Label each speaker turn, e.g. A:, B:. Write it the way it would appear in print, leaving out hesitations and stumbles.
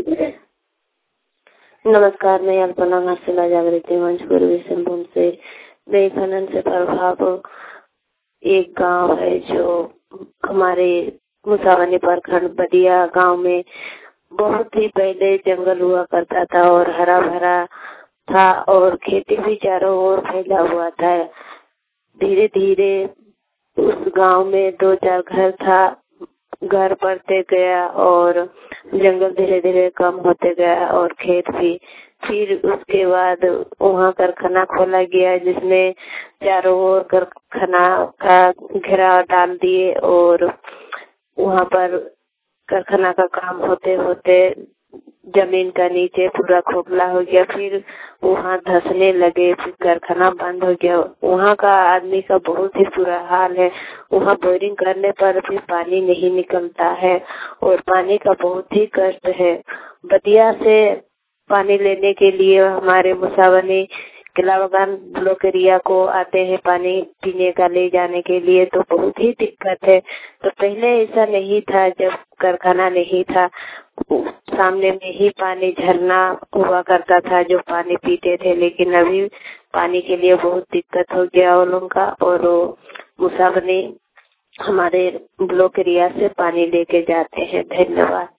A: नमस्कार, मैं अल्पना घासीला जागृति मंच पूर्वी सिंहभूम से। नई खनन से प्रभाव एक गांव है जो हमारे मुसावनी प्रखंड बदिया गांव में बहुत ही पहले जंगल हुआ करता था और हरा भरा था और खेती भी चारों ओर फैला हुआ था। धीरे धीरे उस गांव में 2-4 घर था, घर बढ़ते गया और जंगल धीरे धीरे कम होते गया और खेत भी। फिर उसके बाद वहाँ कारखाना खोला गया जिसमें चारों ओर कारखाना का घेराव डाल दिए और वहाँ पर कारखाना का काम होते होते जमीन का नीचे पूरा खोखला हो गया। फिर वहाँ धंसने लगे, फिर कारखाना बंद हो गया। वहाँ का आदमी का बहुत ही बुरा हाल है। वहाँ बोरिंग करने पर भी पानी नहीं निकलता है और पानी का बहुत ही कष्ट है। बदिया से पानी लेने के लिए हमारे मुसावनी किलावगान ब्लॉक एरिया को आते हैं पानी पीने का ले जाने के लिए, तो बहुत ही दिक्कत है। तो पहले ऐसा नहीं था, जब कारखाना नहीं था सामने में ही पानी झरना हुआ करता था जो पानी पीते थे, लेकिन अभी पानी के लिए बहुत दिक्कत हो गया उन लोगों का। और मुसावनी हमारे ब्लॉक एरिया से पानी लेके जाते हैं। धन्यवाद।